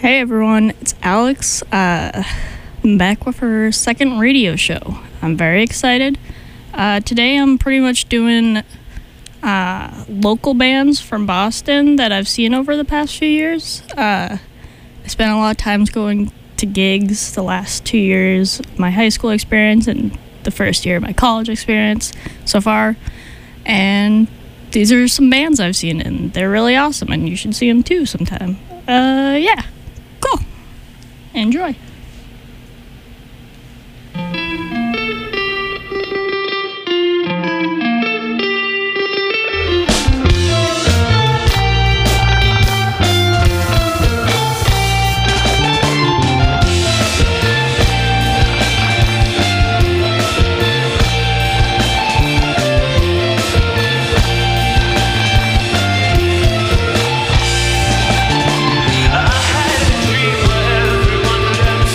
Hey everyone, it's Alex. I'm back with her second radio show. I'm very excited. Today I'm pretty much doing local bands from Boston that I've seen over the past few years. I spent a lot of times going to gigs the last 2 years, my high school experience and the first year of my college experience so far. And these are some bands I've seen and they're really awesome and you should see them too sometime. Yeah. Cool. Enjoy. I had a dream where everyone danced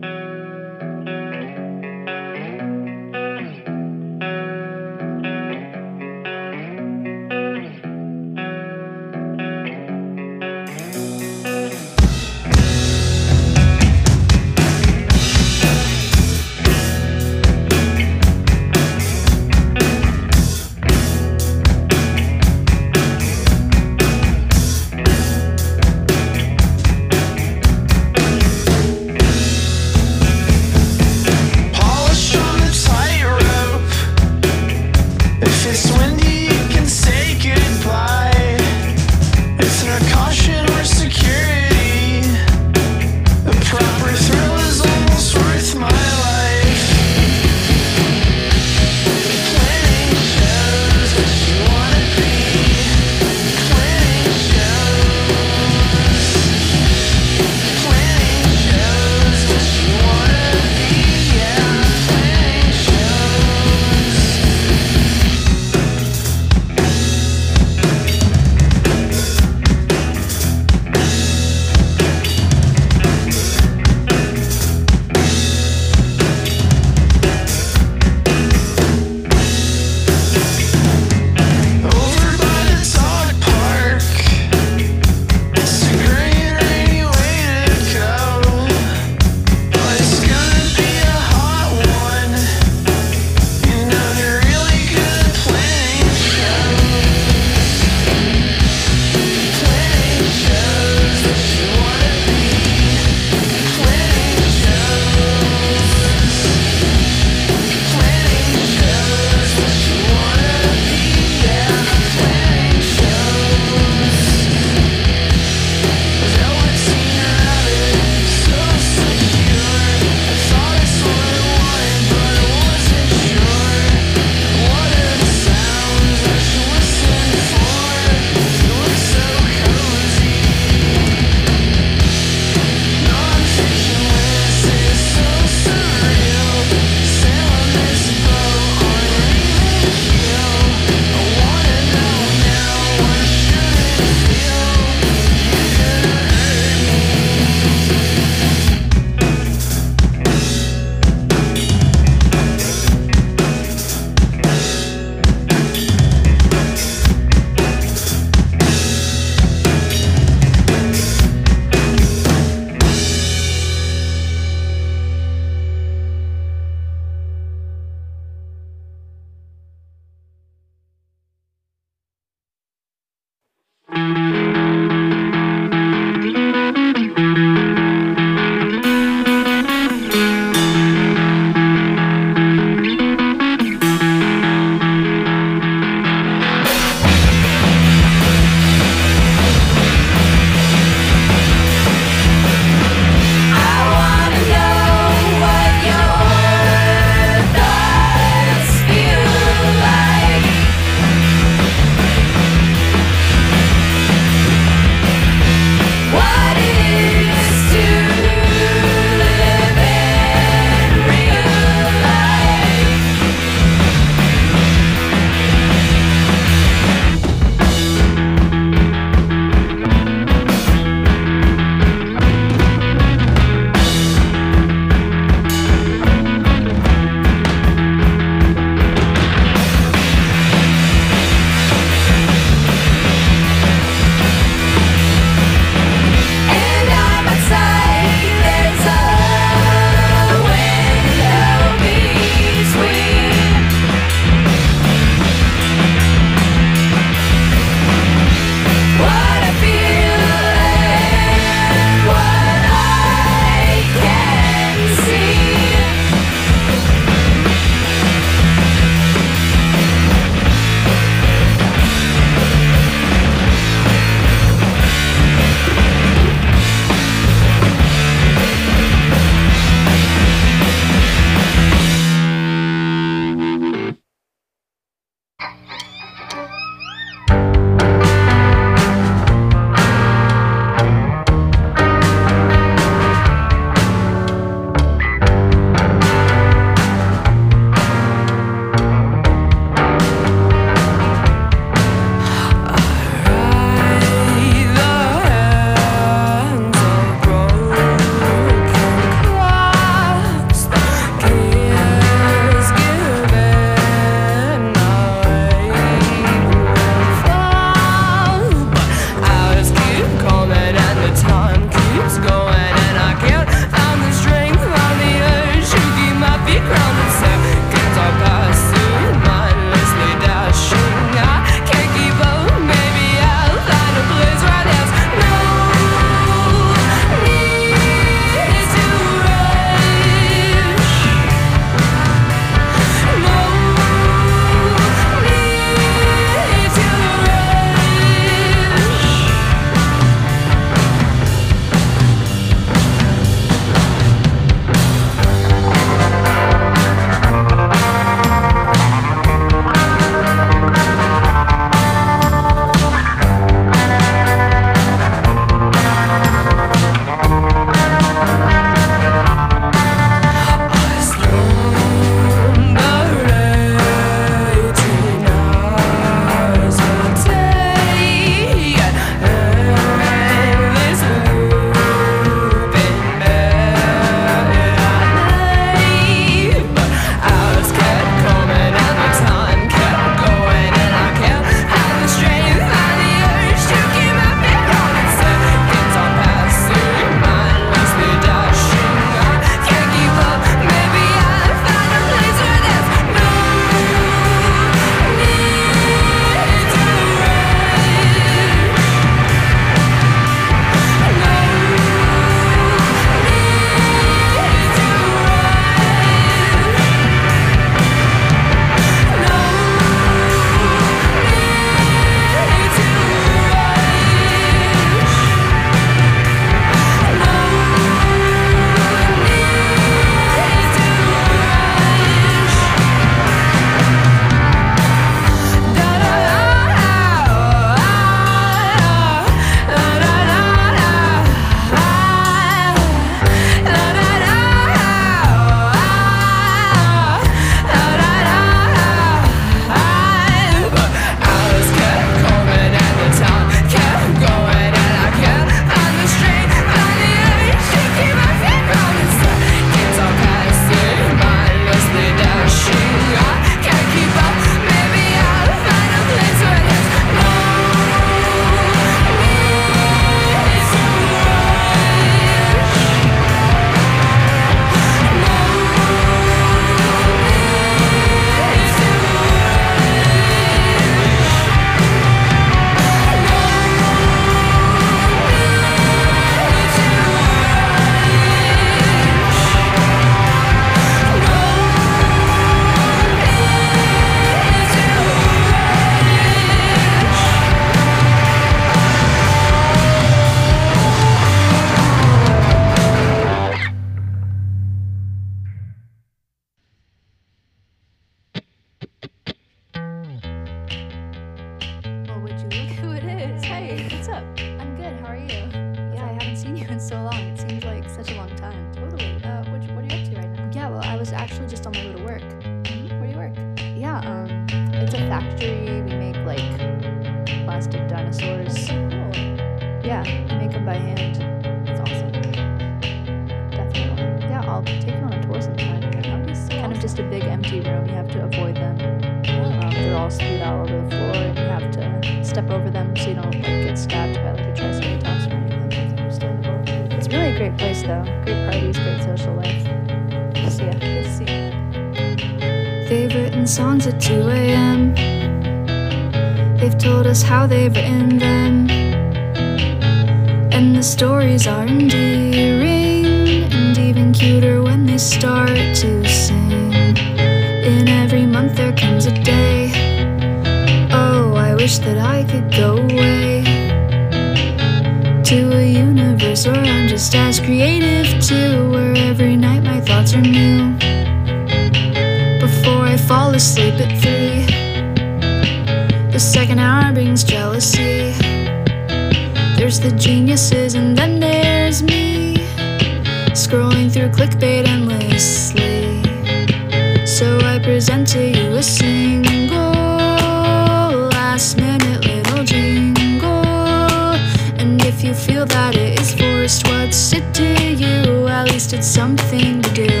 just on my way to work. Where do you work? Yeah, it's a factory. We make like plastic dinosaurs. Cool. Yeah, we make them by hand. That's awesome. Definitely. Yeah, I'll take you on a tour sometime. That would be so Kind of just a big empty room. You have to avoid them. awesome. They're all spewed all over the floor, and you have to step over them so you don't like get stabbed by like a triceratops or anything. That's understandable. It's really a great place though. Great parties, great social life. See ya. Good to see you. They've written songs at 2 a.m. They've told us how they've written them, and the stories are endearing and even cuter when they start to sing. In every month there comes a day. Oh, I wish that I could go away to a universe where I'm just as creative too, where every night my thoughts are new. Before I fall asleep at 3, the second hour brings jealousy. There's the geniuses and then there's me, scrolling through clickbait endlessly. So I present to you a single last minute little jingle, and if you feel that it is forced, what's it to you? At least it's something to do.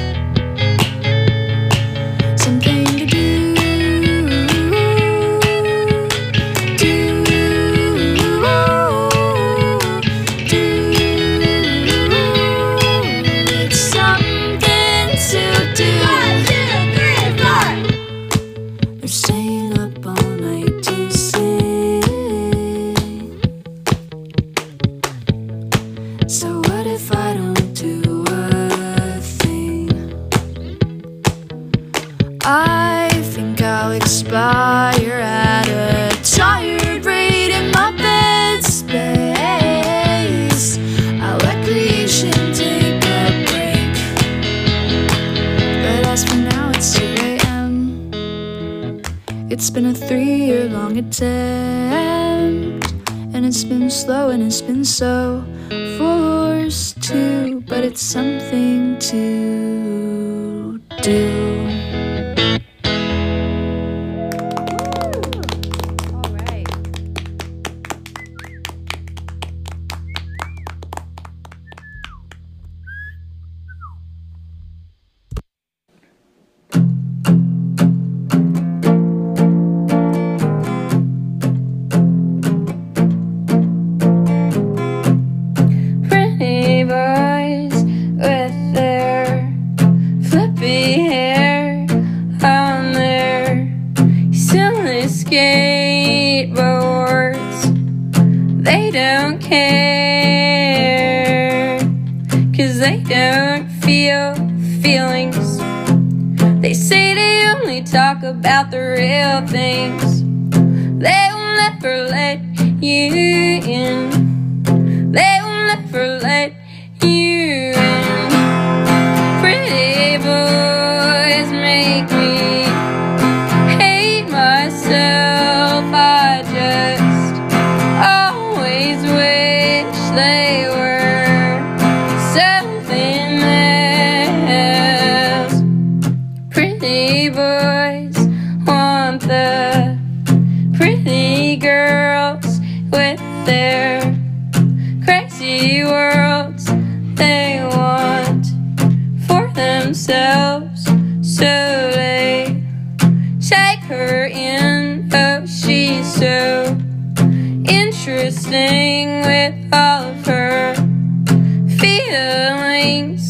Something to do. It's something to do. 1, 2, 3, 4. They're staying up all night to sing. So what if I don't do a thing? I think I'll expire at a tired rate in my bed space. I'll let creation take a break. But as for now, it's 2 a.m. It's been a 3-year-long attempt, and it's been slow and it's been so forced too, but it's something to do. All right. Pretty boys with their flippy hair on their silly skateboards. They don't care, 'cause they don't feel feelings. They say they only talk about the real things. They will never let you in. They will never let you in. Pretty boys make me hate myself. I just always wish they were something else. Pretty boys want the pretty girls with their crazy worlds they want for themselves, so they take her in. Oh, she's so interesting with all of her feelings.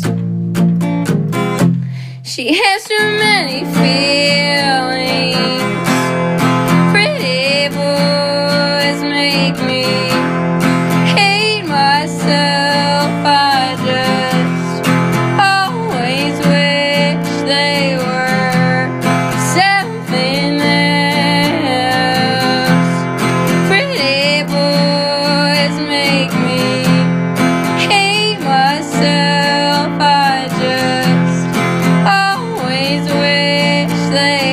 She has too many feelings. Pretty boys make me hate myself. I just always wish they were something else. Pretty boys make me hate myself. I just always wish they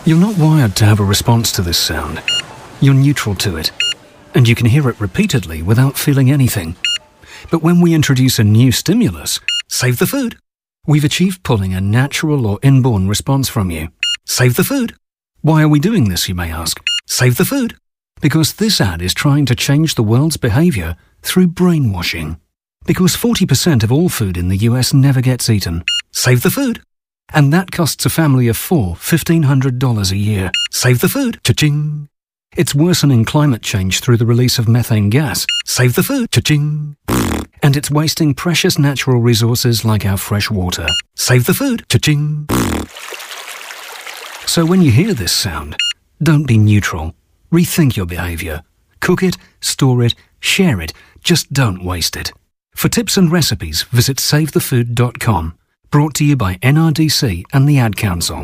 You're not wired to have a response to this sound. You're neutral to it, and you can hear it repeatedly without feeling anything. But when we introduce a new stimulus, save the food, we've achieved pulling a natural or inborn response from you. Save the food. Why are we doing this, you may ask? Save the food. Because this ad is trying to change the world's behavior through brainwashing. Because 40% of all food in the US never gets eaten. Save the food. And that costs a family of 4 $1,500 a year. Save the food. Cha-ching. It's worsening climate change through the release of methane gas. Save the food. Cha-ching. And it's wasting precious natural resources like our fresh water. Save the food. Cha-ching. So when you hear this sound, don't be neutral. Rethink your behavior. Cook it, store it, share it. Just don't waste it. For tips and recipes, visit savethefood.com. Brought to you by NRDC and the Ad Council.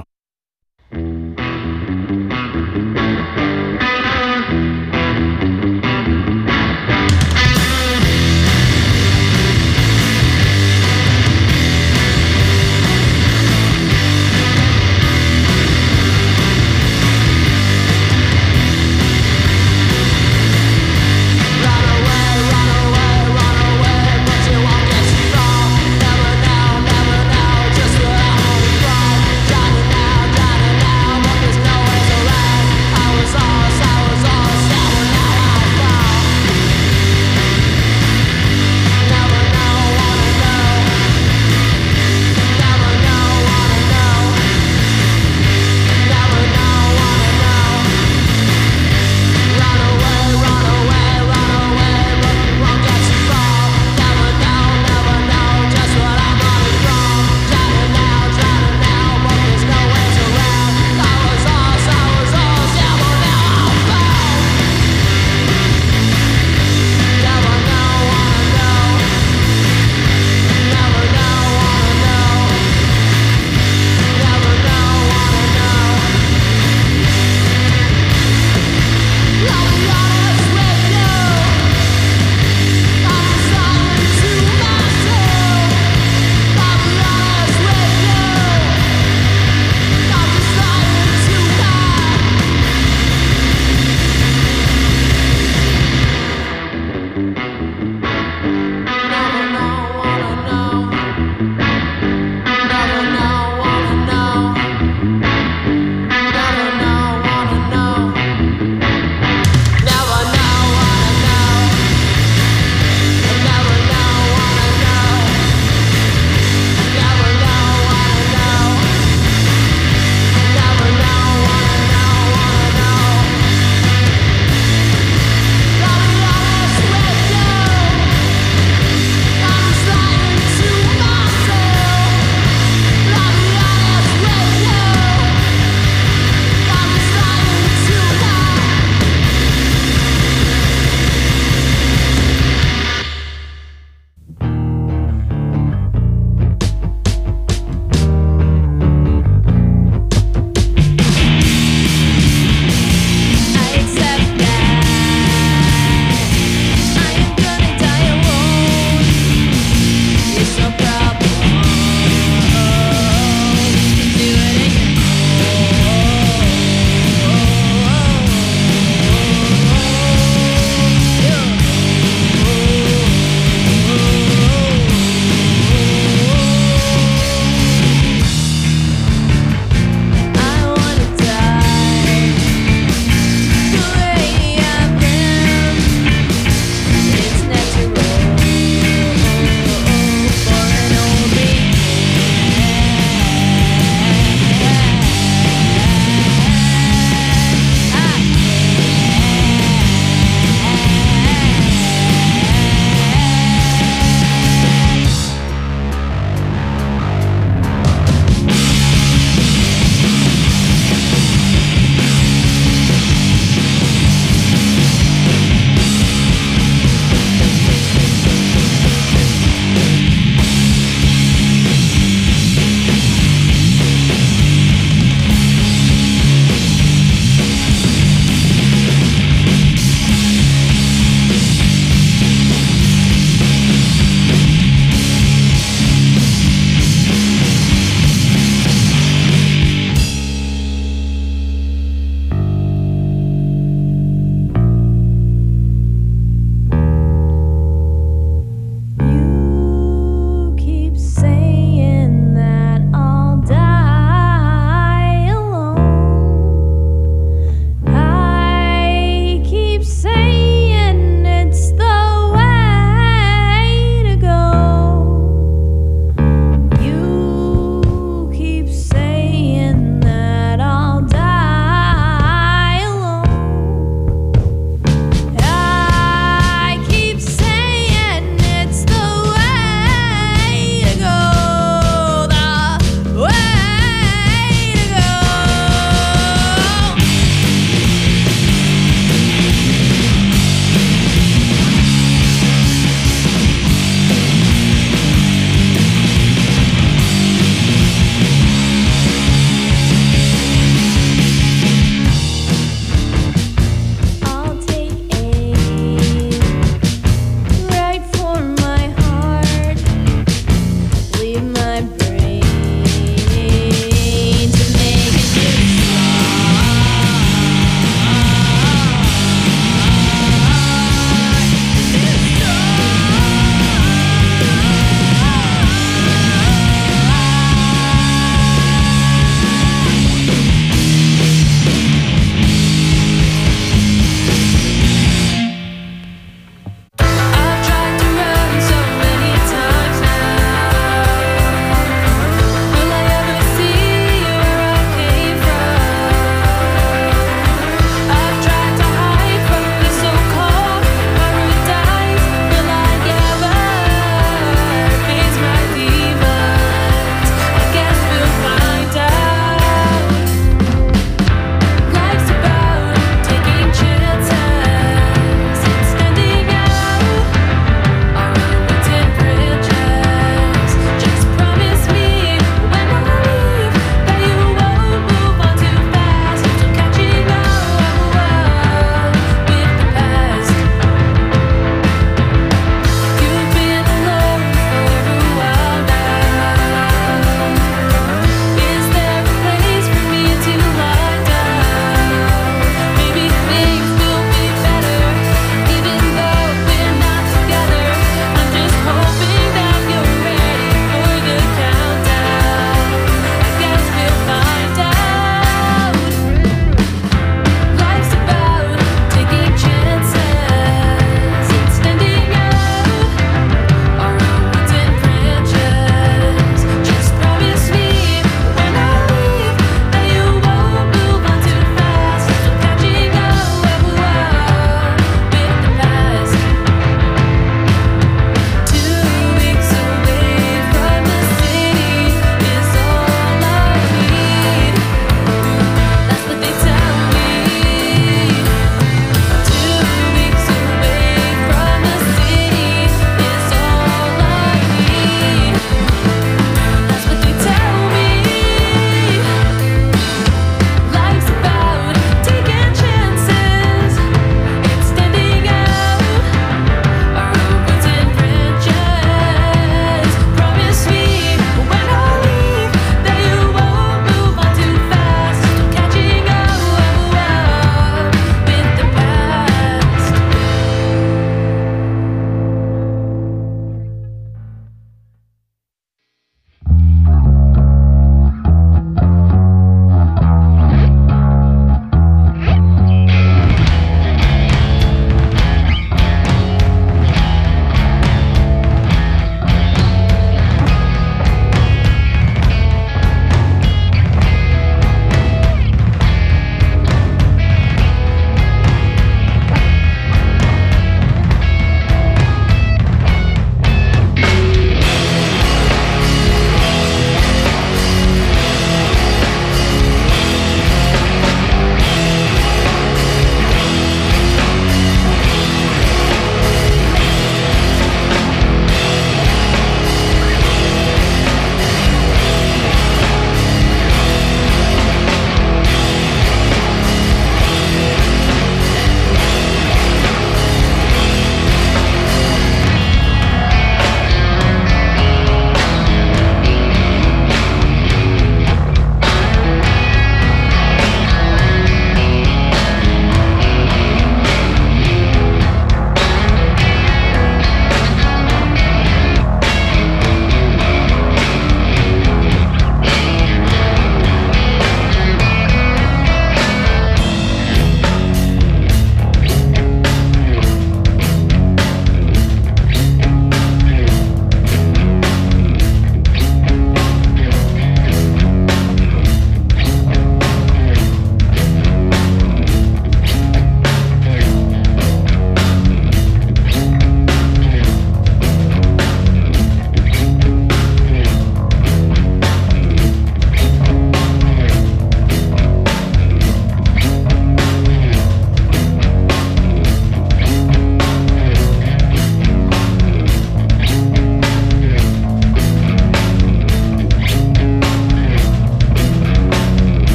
Never know just where I'm from. Trying to now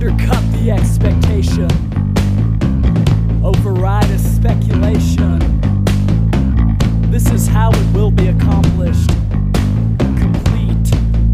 undercut the expectation, override a speculation. This is how it will be accomplished. Complete.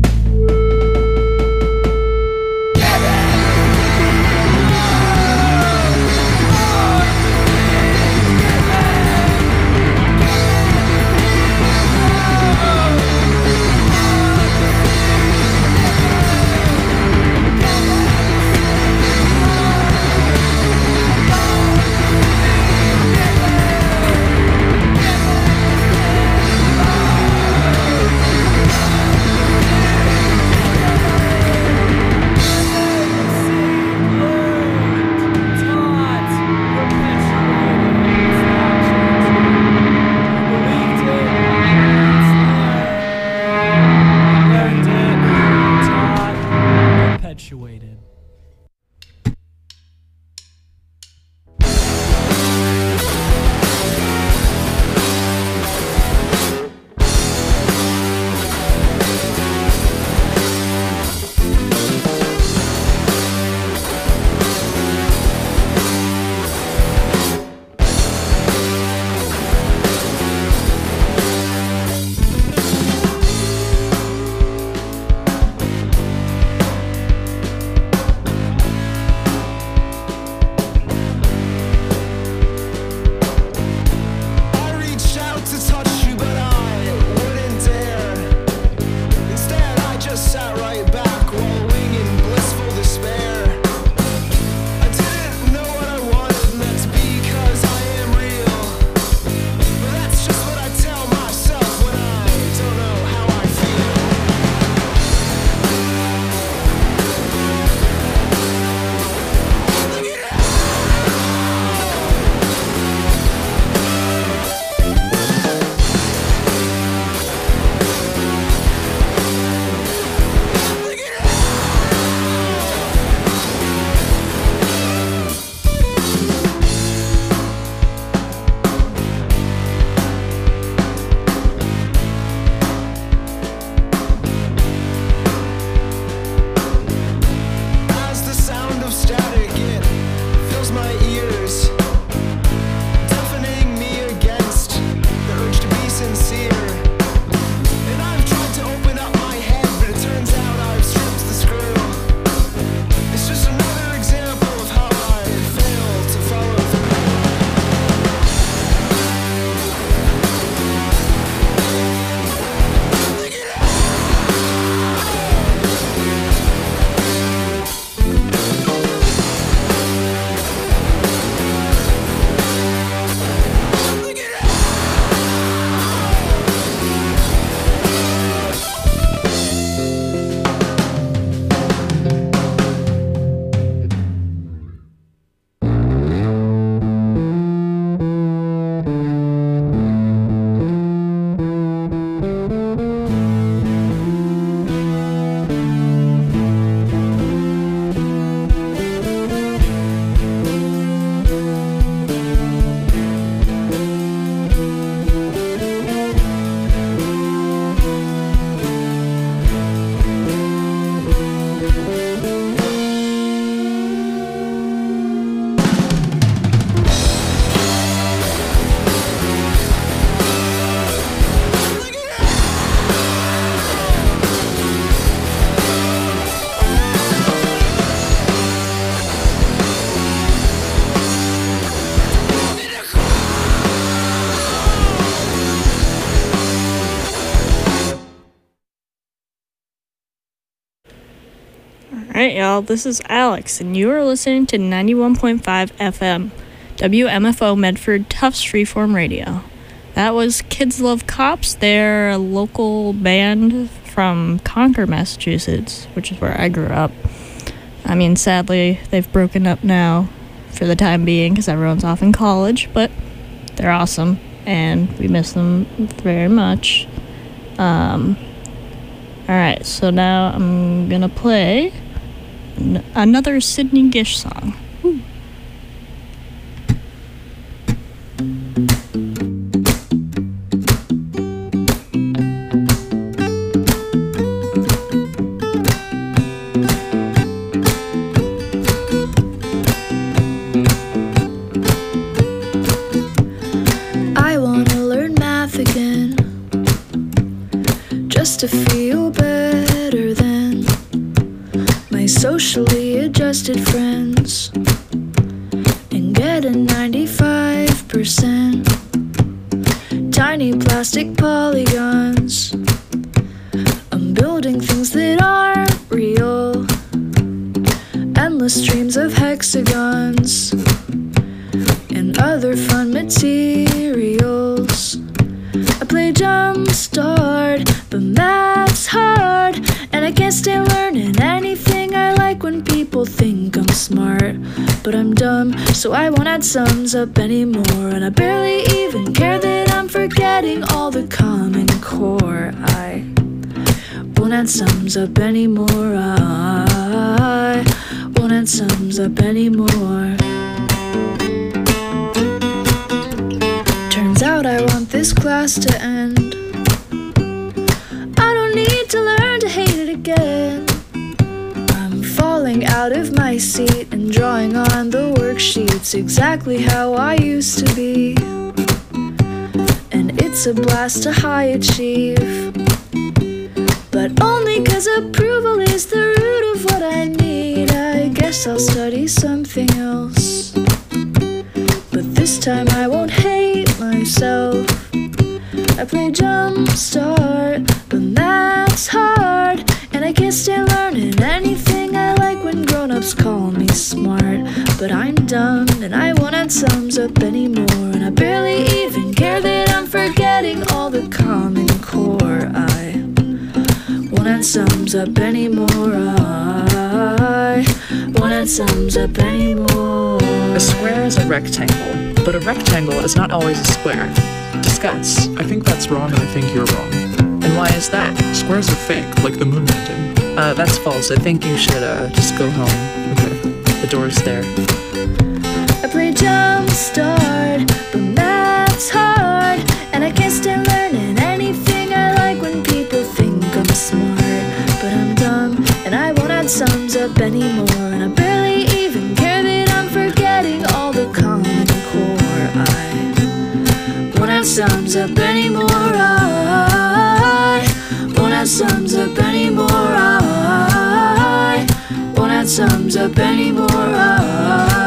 Perpetuated. I reached out to touch you, but I wouldn't dare. Instead, I just sat right back, wallowing in blissful despair. I didn't know what I wanted, and that's because I am real. But that's just what I tell myself when I don't know how I feel. Look at that! Look at that! As the sound of static it fills my ears, deafening me against the urge to be sincere. And I've tried to open up my head, but it turns out I've stripped the screw. It's just another example of how I failed to follow through. Look at that! Look at that! Alright, y'all, this is Alex, and you are listening to 91.5 FM, WMFO Medford Tufts Freeform Radio. That was Kids Love Cops. They're a local band from Concord, Massachusetts, which is where I grew up. I mean, sadly, they've broken up now for the time being because everyone's off in college, but they're awesome, and we miss them very much. Alright, so now I'm gonna play another Sidney Gish song. Woo. trusted friends and get a 95%. Tiny plastic polygons. I'm building things that aren't real. Endless streams of hexagons and other fun materials. I play Jumpstart, but math's hard, and I can't stand learning anything I like when people think I'm smart. But I'm dumb, so I won't add sums up anymore, and I barely even care that I'm forgetting all the Common Core. I won't add sums up anymore. I won't add sums up anymore. Turns out I want this class to end. I don't need to learn to hate it again. I'm falling out of my seat and drawing on the worksheets exactly how I used to be. And it's a blast to high achieve, but only 'cause approval is the root of what I need. I guess I'll study something else, but this time I won't hate myself. I play Jumpstart, but math's hard, and I can't stand learning anything I like when grown-ups call me smart. But I'm dumb, and I won't add sums up anymore, and I barely even care that I'm forgetting all the Common Core. I won't add sums up anymore. I won't add sums up anymore. A square is a rectangle, but a rectangle is not always a square. Discuss. I think that's wrong, and I think you're wrong. And why is that? Squares are fake, like the moon landing. That's false. I think you should just go home. Okay. The door's there. I play Jumpstart, but math's hard, and I can't stand learning anything I like when people think I'm smart. But I'm dumb, and I won't add sums up anymore, and I barely even care that I'm forgetting all the Common Core. I won't add sums up anymore. I won't add sums up anymore. I won't add sums up anymore.